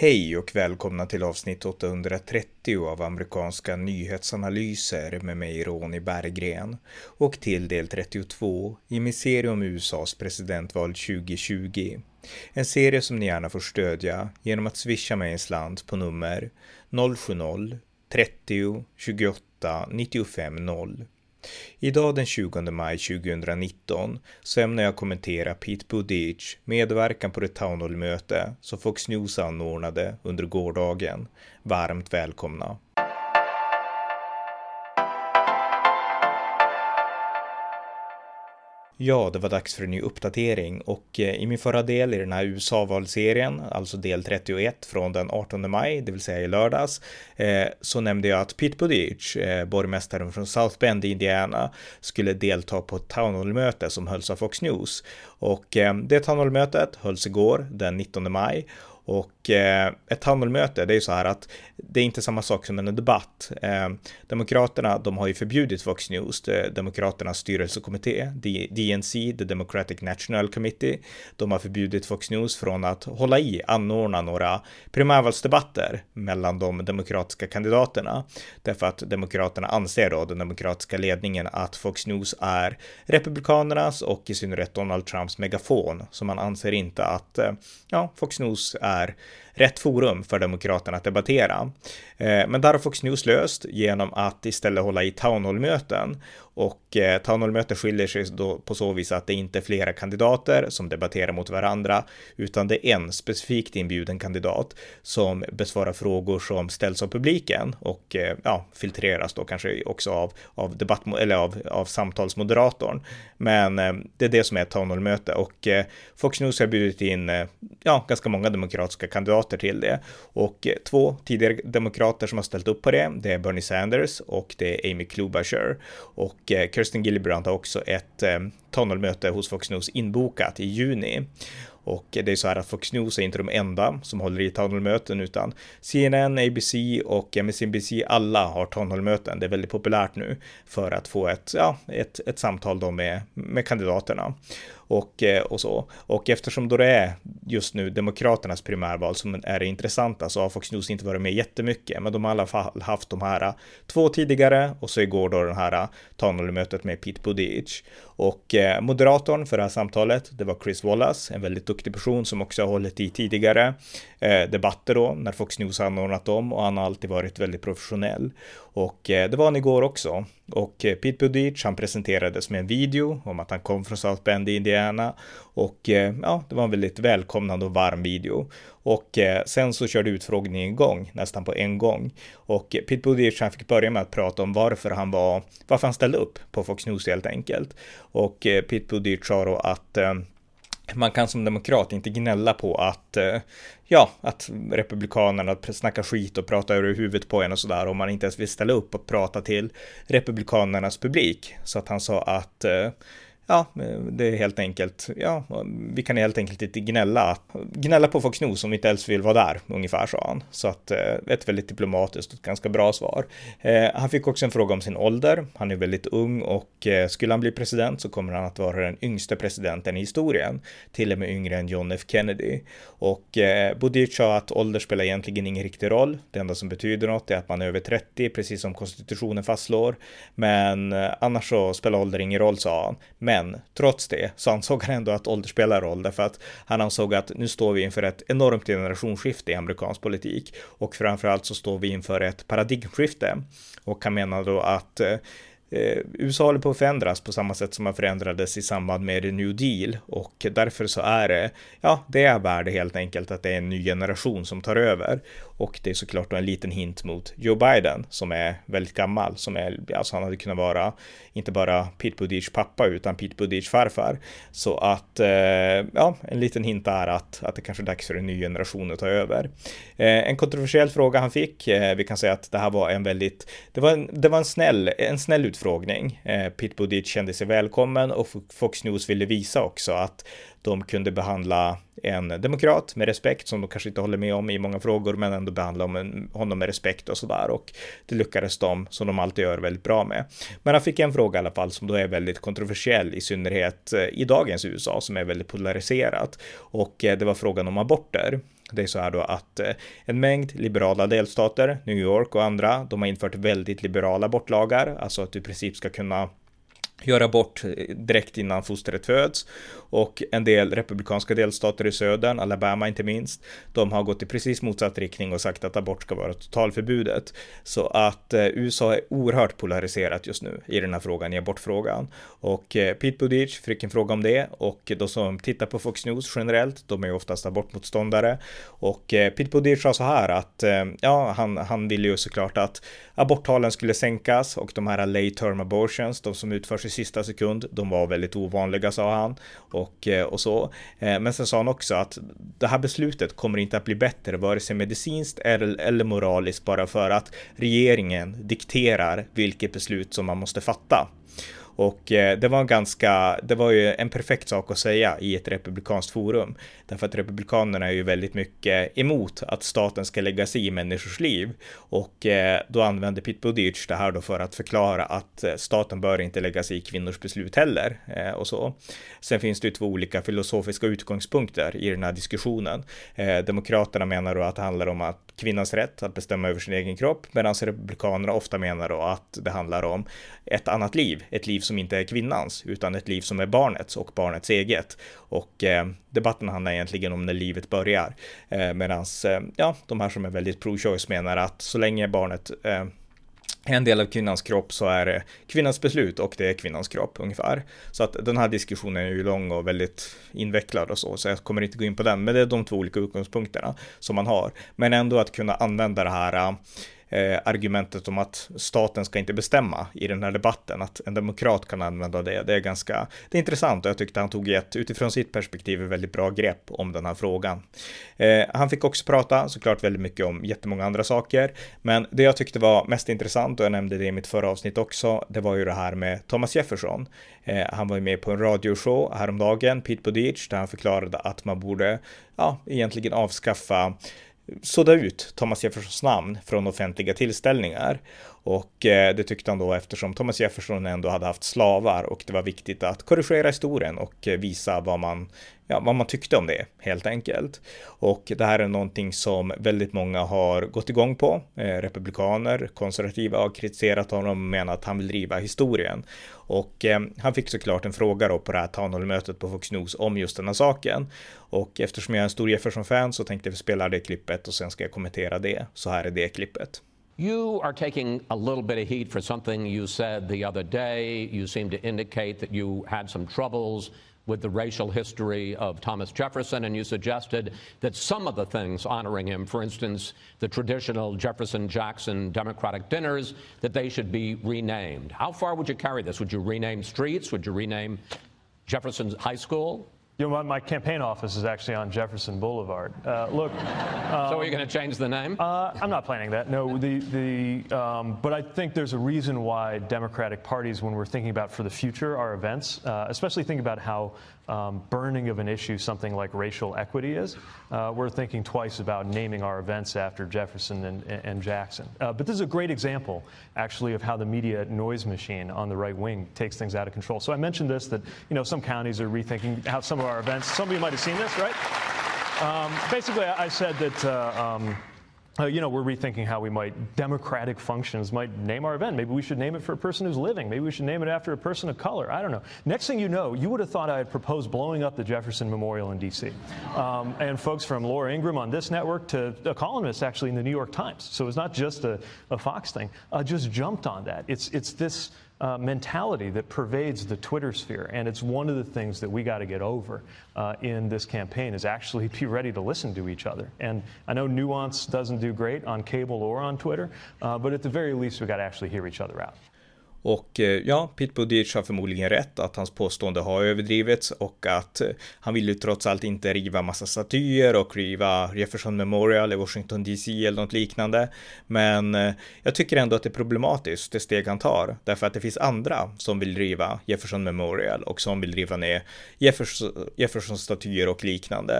Hej och välkomna till avsnitt 830 av amerikanska nyhetsanalyser med mig Ronny Berggren och till del 32 i min serie om USAs presidentval 2020. En serie som ni gärna får stödja genom att swisha mig en slant på nummer 070-30 28 95 0. Idag den 20 maj 2019 så ämnar jag kommentera Pete Buttigieg medverkan på det town hall-möte som Fox News anordnade under gårdagen. Varmt välkomna! Ja, det var dags för en ny uppdatering och i min förra del i den här USA-valserien, alltså del 31 från den 18 maj, det vill säga i lördags, så nämnde jag att Pete Buttigieg, borgmästaren från South Bend, Indiana, skulle delta på ett town hall-möte som hölls av Fox News. Och det town hall-mötet hölls igår, den 19 maj. Och ett town hall-möte, det är ju så här att det är inte samma sak som en debatt. Demokraterna, de har ju förbjudit Fox News, Demokraternas styrelsekommitté, DNC, The Democratic National Committee. De har förbjudit Fox News från att anordna några primärvalsdebatter mellan de demokratiska kandidaterna. Därför att demokraterna anser då, den demokratiska ledningen, att Fox News är republikanernas och i synnerhet Donald Trumps megafon. Så man anser inte att Fox News är rätt forum för demokraterna att debattera. Men där har Fox News löst genom att istället hålla i town hall-möten. Och town hall-möten skiljer sig då på så vis att det inte är flera kandidater som debatterar mot varandra, utan det är en specifikt inbjuden kandidat som besvarar frågor som ställs av publiken och filtreras då kanske också av debatt eller av samtalsmoderatorn. Men det är det som är ett town hall-möte och Fox News har bjudit in ganska många demokratiska kandidater till det. Och två tidigare demokrater som har ställt upp på det är Bernie Sanders och det är Amy Klobuchar. Och Kirsten Gillibrand har också ett town hall-möte hos Fox News inbokat i juni. Och det är så här att Fox News är inte de enda som håller i town hall-möten, utan CNN, ABC och MSNBC, alla har town hall-möten. Det är väldigt populärt nu för att få ett samtal då med kandidaterna och så. Och eftersom då det är just nu demokraternas primärval som är det intressanta, så har Fox News inte varit med jättemycket, men de har i alla fall haft de här två tidigare och så igår då den här town hall-mötet med Pete Buttigieg. Och moderatorn för det här samtalet, det var Chris Wallace, en väldigt duktig person som också har hållit i tidigare debatter då när Fox News har anordnat dem, och han har alltid varit väldigt professionell. Och det var han igår också. Och Pete Buttigieg, han presenterades med en video om att han kom från South Bend i Indiana. Och det var en väldigt välkomnande och varm video. Och sen så körde utfrågningen igång nästan på en gång. Och Pete Buttigieg, han fick börja med att prata om varför han ställde upp på Fox News helt enkelt. Och Pete Buttigieg sa då att man kan som demokrat inte gnälla på att republikanerna snackar skit och pratar över huvudet på en och sådär, om man inte ens vill ställa upp och prata till republikanernas publik. Så att han sa att det är helt enkelt, vi kan helt enkelt inte gnälla på Fox News om vi inte ens vill vara där, ungefär, sa han. Så att ett väldigt diplomatiskt och ganska bra svar. Han fick också en fråga om sin ålder. Han är väldigt ung och skulle han bli president så kommer han att vara den yngsta presidenten i historien, till och med yngre än John F. Kennedy. Och Buttigieg sa att ålder spelar egentligen ingen riktig roll. Det enda som betyder något är att man är över 30, precis som konstitutionen fastslår. Men annars så spelar ålder ingen roll, sa han. Men trots det så ansåg han ändå att ålder spelar roll, därför att han ansåg att nu står vi inför ett enormt generationsskifte i amerikansk politik, och framförallt så står vi inför ett paradigmskifte. Och han menar då att USA håller på att förändras på samma sätt som man förändrades i samband med New Deal, och därför så är det är värde helt enkelt att det är en ny generation som tar över. Och det är såklart då en liten hint mot Joe Biden som är väldigt gammal, han hade kunnat vara inte bara Pete Buttigiegs pappa utan Pete Buttigiegs farfar. Så att en liten hint är att det kanske är dags för en ny generation att ta över. En kontroversiell fråga han fick, vi kan säga att det här var det var en snäll utfrågning. Pete Buttigieg kände sig välkommen och Fox News ville visa också att de kunde behandla en demokrat med respekt, som de kanske inte håller med om i många frågor, men ändå behandla honom med respekt och sådär, och det lyckades de, som de alltid gör, väldigt bra med. Men han fick en fråga i alla fall som då är väldigt kontroversiell, i synnerhet i dagens USA som är väldigt polariserat, och det var frågan om aborter. Det är så här då att en mängd liberala delstater, New York och andra, de har infört väldigt liberala abortlagar, alltså att du i princip ska kunna göra abort direkt innan fostret föds, och en del republikanska delstater i södern, Alabama inte minst, de har gått i precis motsatt riktning och sagt att abort ska vara totalförbudet. Så att USA är oerhört polariserat just nu i den här frågan, i abortfrågan. Och Pete Buttigieg fick en fråga om det, och de som tittar på Fox News generellt, de är ju oftast abortmotståndare, och Pete Buttigieg sa så här att han ville ju såklart att aborttalen skulle sänkas, och de här late term abortions, de som utförs i sista sekund, de var väldigt ovanliga, sa han, och så. Men sen sa han också att det här beslutet kommer inte att bli bättre, vare sig medicinskt eller moraliskt, bara för att regeringen dikterar vilket beslut som man måste fatta. Och det var ju en perfekt sak att säga i ett republikanskt forum. Därför att republikanerna är ju väldigt mycket emot att staten ska lägga sig i människors liv. Och då använde Pete Buttigieg det här då för att förklara att staten bör inte lägga sig i kvinnors beslut heller. Och så. Sen finns det ju två olika filosofiska utgångspunkter i den här diskussionen. Demokraterna menar då att det handlar om att kvinnans rätt att bestämma över sin egen kropp, medan republikanerna ofta menar då att det handlar om ett annat liv, ett liv som inte är kvinnans, utan ett liv som är barnets och barnets eget. Och debatten handlar egentligen om när livet börjar, medan de här som är väldigt pro-choice menar att så länge barnet en del av kvinnans kropp så är det kvinnans beslut, och det är kvinnans kropp ungefär. Så att den här diskussionen är ju lång och väldigt invecklad och så jag kommer inte gå in på den, men det är de två olika utgångspunkterna som man har. Men ändå att kunna använda det här argumentet om att staten ska inte bestämma i den här debatten, att en demokrat kan använda det är intressant, och jag tyckte han tog utifrån sitt perspektiv ett väldigt bra grepp om den här frågan. Han fick också prata såklart väldigt mycket om jättemånga andra saker, men det jag tyckte var mest intressant, och jag nämnde det i mitt förra avsnitt också, det var ju det här med Thomas Jefferson. Han var ju med på en radioshow häromdagen, Pete Buttigieg, där han förklarade att man borde egentligen sudda ut Thomas Jeffersons namn från offentliga tillställningar. Och det tyckte han då eftersom Thomas Jefferson ändå hade haft slavar, och det var viktigt att korrigera historien och visa vad man tyckte om det, helt enkelt. Och det här är någonting som väldigt många har gått igång på. Republikaner, konservativa har kritiserat honom och menar att han vill driva historien. Och han fick såklart en fråga då på det här townhall-mötet på Fox News om just den här saken. Och eftersom jag är en stor Jefferson-fan så tänkte jag spela det klippet, och sen ska jag kommentera det. Så här är det klippet. You are taking a little bit of heat for something you said the other day. You seem to indicate that you had some troubles with the racial history of Thomas Jefferson, and you suggested that some of the things honoring him, for instance, the traditional Jefferson-Jackson Democratic dinners, that they should be renamed. How far would you carry this? Would you rename streets? Would you rename Jefferson High School? You know, my campaign office is actually on Jefferson Boulevard. Look. So are you going to change the name? I'm not planning that. No. But I think there's a reason why Democratic parties, when we're thinking about for the future our events, especially thinking about how burning of an issue something like racial equity is, we're thinking twice about naming our events after Jefferson and Jackson. But this is a great example, actually, of how the media noise machine on the right wing takes things out of control. So I mentioned this, that some counties are rethinking how some of our events. Some of you might have seen this, right? Basically, I said that. We're rethinking how we democratic functions might name our event. Maybe we should name it for a person who's living. Maybe we should name it after a person of color. I don't know. Next thing you know, you would have thought I had proposed blowing up the Jefferson Memorial in D.C. And folks from Laura Ingraham on this network to a columnist actually in the New York Times. So it's not just a Fox thing. Just jumped on that. It's this mentality that pervades the Twitter sphere, and it's one of the things that we got to get over in this campaign is actually be ready to listen to each other. And I know nuance doesn't do great on cable or on Twitter, but at the very least we got to actually hear each other out. Och Pete Buttigieg har förmodligen rätt att hans påstående har överdrivits, och att han vill ju trots allt inte riva massa statyer och riva Jefferson Memorial i Washington DC eller något liknande. Men jag tycker ändå att det är problematiskt, det steg han tar, därför att det finns andra som vill riva Jefferson Memorial och som vill riva ner Jefferson statyer och liknande.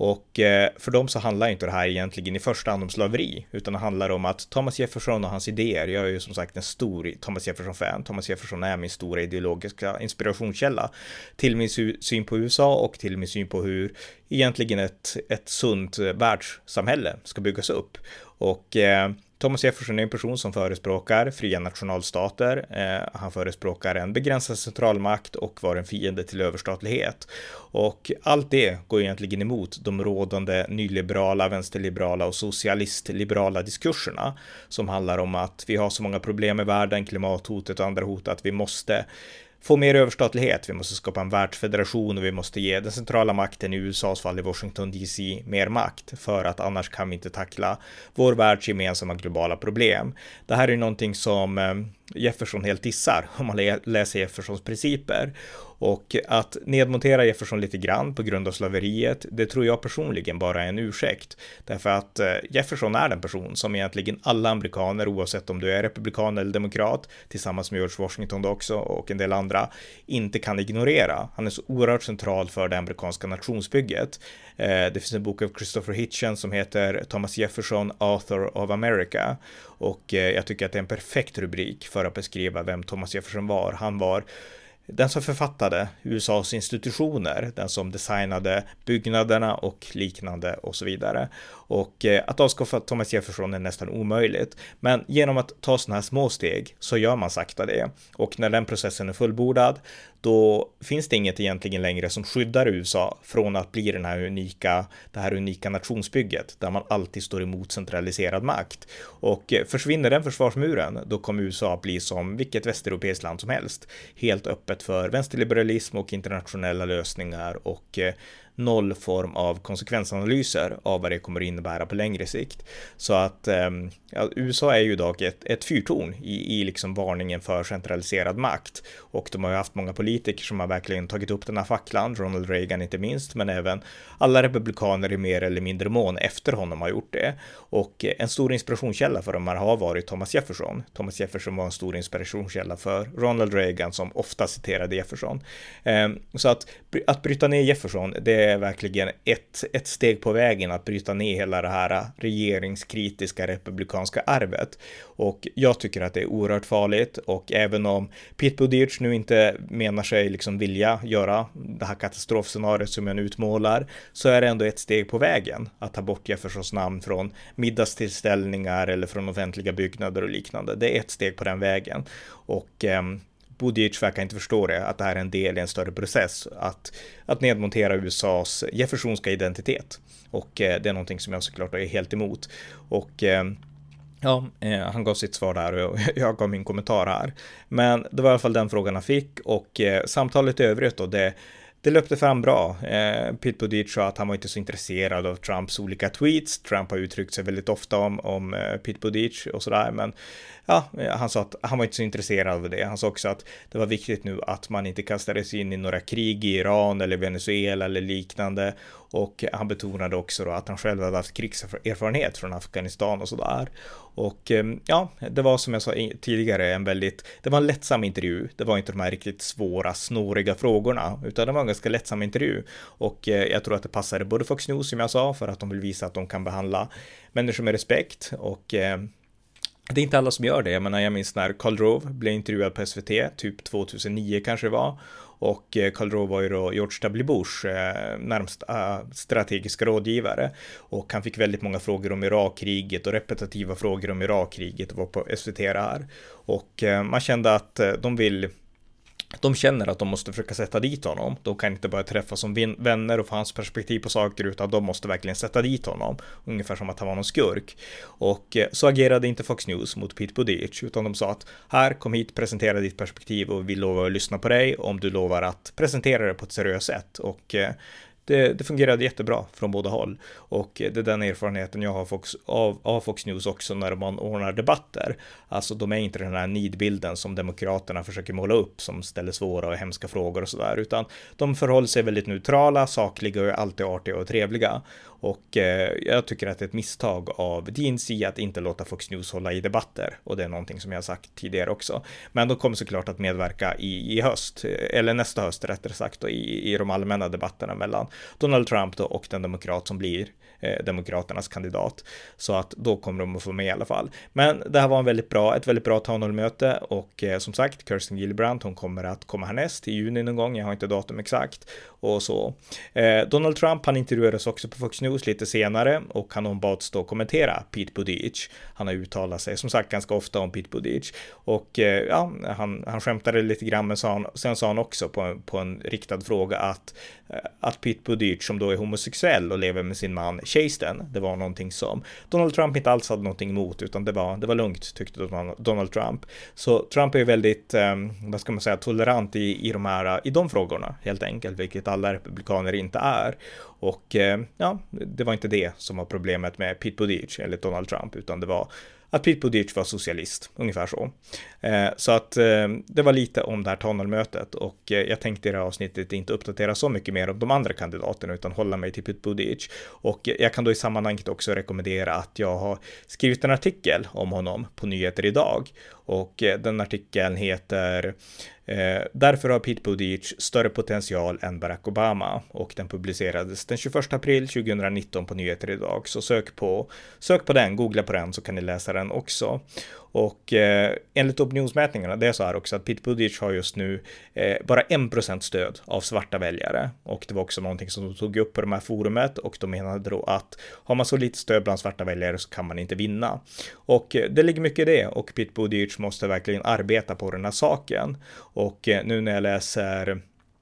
Och för dem så handlar inte det här egentligen i första hand om slaveri, utan det handlar om att Thomas Jefferson och hans idéer, jag är ju som sagt en stor Thomas Jefferson-fan. Thomas Jefferson är min stora ideologiska inspirationskälla till min syn på USA och till min syn på hur egentligen ett sunt världssamhälle ska byggas upp. Och Thomas Jefferson är en person som förespråkar fria nationalstater. Han förespråkar en begränsad centralmakt och var en fiende till överstatlighet. Och allt det går egentligen emot de rådande nyliberala, vänsterliberala och socialistliberala diskurserna som handlar om att vi har så många problem i världen, klimathotet och andra hot, att vi måste få mer överstatlighet, vi måste skapa en världsfederation och vi måste ge den centrala makten, i USAs fall i Washington DC, mer makt, för att annars kan vi inte tackla vår världs gemensamma globala problem. Det här är någonting som Jefferson helt dissar om man läser Jeffersons principer. Och att nedmontera Jefferson lite grann på grund av slaveriet, det tror jag personligen bara är en ursäkt. Därför att Jefferson är den person som egentligen alla amerikaner, oavsett om du är republikan eller demokrat, tillsammans med George Washington också och en del andra, inte kan ignorera. Han är så oerhört central för det amerikanska nationsbygget. Det finns en bok av Christopher Hitchens som heter Thomas Jefferson, Author of America. Och jag tycker att det är en perfekt rubrik för att beskriva vem Thomas Jefferson var. Han var den som författade USAs institutioner, den som designade byggnaderna och liknande och så vidare. Och att avskaffa Thomas Jefferson är nästan omöjligt. Men genom att ta sådana här små steg så gör man sakta det. Och när den processen är fullbordad, då finns det inget egentligen längre som skyddar USA från att bli det här unika nationsbygget där man alltid står emot centraliserad makt. Och försvinner den försvarsmuren, då kommer USA att bli som vilket västeuropeiskt land som helst. Helt öppet för vänsterliberalism och internationella lösningar och noll form av konsekvensanalyser av vad det kommer att innebära på längre sikt. Så att USA är ju idag ett fyrtorn i liksom varningen för centraliserad makt. Och de har ju haft många politiker som har verkligen tagit upp den här facklan, Ronald Reagan inte minst, men även alla republikaner i mer eller mindre mån efter honom har gjort det. Och en stor inspirationskälla för dem har varit Thomas Jefferson. Thomas Jefferson var en stor inspirationskälla för Ronald Reagan som ofta citerade Jefferson. Så att bryta ner Jefferson, det är verkligen ett steg på vägen att bryta ner hela det här regeringskritiska republikanska arvet. Och jag tycker att det är oerhört farligt, och även om Pete Buttigieg nu inte menar sig liksom vilja göra det här katastrofscenariot som jag nu utmålar, så är det ändå ett steg på vägen att ta bort Jeffersons namn från middagstillställningar eller från offentliga byggnader och liknande. Det är ett steg på den vägen, och Buttigieg verkar inte förstå det, att det här är en del i en större process att nedmontera USAs jeffersonska identitet. Och det är någonting som jag såklart är helt emot. Och han gav sitt svar där och jag gav min kommentar här. Men det var i alla fall den frågan han fick, och samtalet i övrigt då, det löpte fram bra. Pete Buttigieg sa att han var inte så intresserad av Trumps olika tweets. Trump har uttryckt sig väldigt ofta om Pete Buttigieg och sådär, men han sa att han var inte så intresserad av det. Han sa också att det var viktigt nu att man inte kastades in i några krig i Iran eller Venezuela eller liknande, och han betonade också då att han själv hade haft krigserfarenhet från Afghanistan och sådär. Och det var som jag sa tidigare det var en lättsam intervju. Det var inte de här riktigt svåra, snåriga frågorna, utan det var en ganska lättsam intervju. Och jag tror att det passade både Fox News, som jag sa, för att de vill visa att de kan behandla människor med respekt, och det är inte alla som gör det. Jag minns när Karl Rove blev intervjuad på SVT, typ 2009 kanske det var. Och Karl Rove var ju då George W. Bush närmast strategiska rådgivare. Och han fick väldigt många frågor om Irakkriget och repetitiva frågor om Irakkriget och var på SVT här. Och man kände att de känner att de måste försöka sätta dit honom. De kan inte bara träffas som vänner och få hans perspektiv på saker, utan de måste verkligen sätta dit honom. Ungefär som att han var någon skurk. Och så agerade inte Fox News mot Pete Buttigieg, utan de sa att här, kom hit, presentera ditt perspektiv och vi lovar att lyssna på dig om du lovar att presentera det på ett seriöst sätt. Och det fungerade jättebra från båda håll, och det är den erfarenheten jag har av Fox News också när man ordnar debatter. Alltså de är inte den här nidbilden som demokraterna försöker måla upp, som ställer svåra och hemska frågor och sådär, utan de förhåller sig väldigt neutrala, sakliga och alltid artiga och trevliga. Och jag tycker att det är ett misstag av DNC att inte låta Fox News hålla i debatter, och det är någonting som jag har sagt tidigare också. Men de kommer såklart att medverka i höst, eller nästa höst rättare sagt, i de allmänna debatterna mellan Donald Trump då och den demokrat som blir demokraternas kandidat. Så att då kommer de att få med i alla fall. Men det här var ett väldigt bra town hall-möte och som sagt, Kirsten Gillibrand, hon kommer att komma härnäst i juni någon gång, jag har inte datum exakt och så. Donald Trump, han intervjuades också på Fox News lite senare och han ombads då kommentera Pete Buttigieg. Han har uttalat sig som sagt ganska ofta om Pete Buttigieg och ja, han skämtade lite grann, men sen sa han också på en riktad fråga att Pete Buttigieg, som då är homosexuell och lever med sin man Chasten, det var någonting som Donald Trump inte alls hade någonting emot, utan det var lugnt, tyckte Donald Trump. Så Trump är väldigt, vad ska man säga, tolerant i de frågorna helt enkelt, vilket alla republikaner inte är. Och ja, det var inte det som var problemet med Pete Buttigieg eller Donald Trump, utan det var att Pete Buttigieg var socialist, ungefär så. Så att det var lite om det här tonalmötet och jag tänkte i det här avsnittet inte uppdatera så mycket mer om de andra kandidaterna utan hålla mig till Pete Buttigieg. Och jag kan då i sammanhanget också rekommendera att jag har skrivit en artikel om honom på Nyheter idag och den artikeln heter Därför har Pete Buttigieg större potential än Barack Obama och den publicerades den 21 april 2019 på Nyheter idag. Så sök på den, googla på den så kan ni läsa den också. Och enligt opinionsmätningarna, det är så här också att Pete Buttigieg har just nu bara 1% stöd av svarta väljare. Och det var också någonting som de tog upp på de här forumet och de menade då att har man så lite stöd bland svarta väljare så kan man inte vinna. Och det ligger mycket i det och Pete Buttigieg måste verkligen arbeta på den här saken. Och nu när jag läser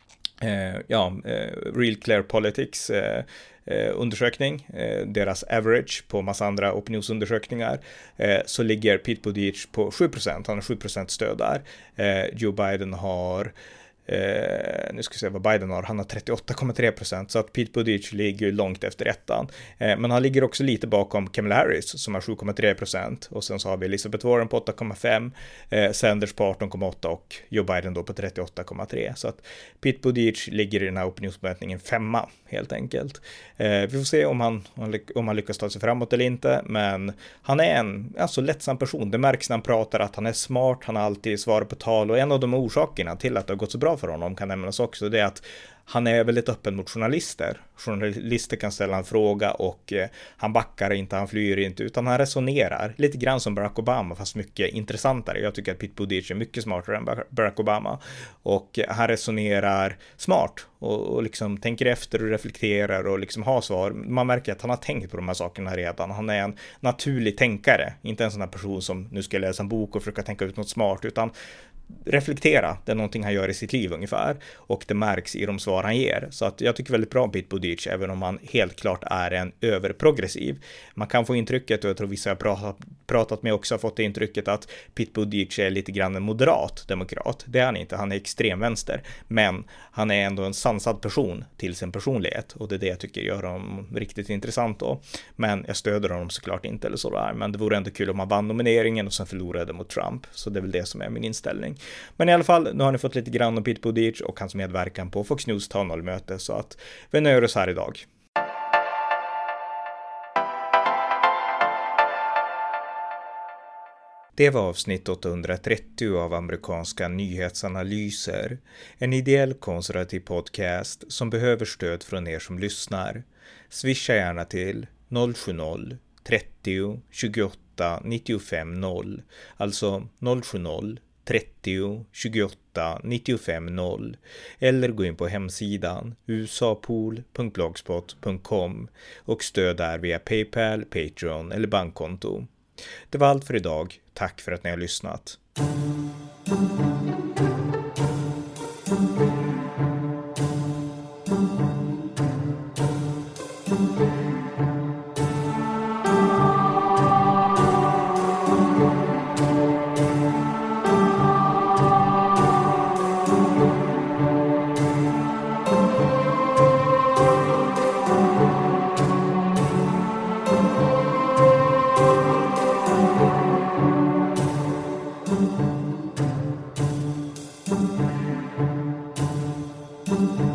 Real Clear Politics undersökning, deras average på massa andra opinionsundersökningar, så ligger Pete Buttigieg på 7%, han har 7% stöd där. Joe Biden har nu ska vi se vad Biden har, han har 38,3%, så att Pete Buttigieg ligger långt efter ettan. Men han ligger också lite bakom Kamala Harris som har 7,3% och sen så har vi Elizabeth Warren på 8,5%, Sanders på 18,8% och Joe Biden då på 38,3%. Så att Pete Buttigieg ligger i den här opinionsmätningen 5 helt enkelt. Vi får se om han lyckas ta sig framåt eller inte, men han är en lättsam person. Det märks när han pratar att han är smart, han har alltid svar på tal och en av de orsakerna till att det har gått så bra för honom kan nämnas också, det är att han är väldigt öppen mot journalister. Journalister kan ställa en fråga och han backar inte, han flyr inte, utan han resonerar. Lite grann som Barack Obama, fast mycket intressantare. Jag tycker att Pete Buttigieg är mycket smartare än Barack Obama. Och han resonerar smart och liksom tänker efter och reflekterar och liksom har svar. Man märker att han har tänkt på de här sakerna redan. Han är en naturlig tänkare, inte en sån här person som nu ska läsa en bok och försöka tänka ut något smart, utan reflektera, det är någonting han gör i sitt liv ungefär och det märks i de svar han ger. Så att jag tycker väldigt bra om Pete Buttigieg, även om han helt klart är en överprogressiv. Man kan få intrycket, och jag tror vissa jag pratat med också har fått det intrycket, att Pete Buttigieg är lite grann en moderat demokrat. Det är han inte, han är extremvänster, men han är ändå en sansad person till sin personlighet och det är det jag tycker gör honom riktigt intressant då. Men jag stöder honom såklart inte eller sådär, men det vore ändå kul om han vann nomineringen och sen förlorade mot Trump, så det är väl det som är min inställning. Men i alla fall, nu har ni fått lite grann om Pete Buttigieg och hans medverkan på Fox News town hall-möte, så att vi nöjer oss här idag. Det var avsnitt 830 av amerikanska nyhetsanalyser, en ideell konservativ podcast som behöver stöd från er som lyssnar. Swisha gärna till 070-30 28 95 0, alltså 070-30 28 95 0, eller gå in på hemsidan usapool.blogspot.com och stöd där via PayPal, Patreon eller bankkonto. Det var allt för idag. Tack för att ni har lyssnat. Thank you.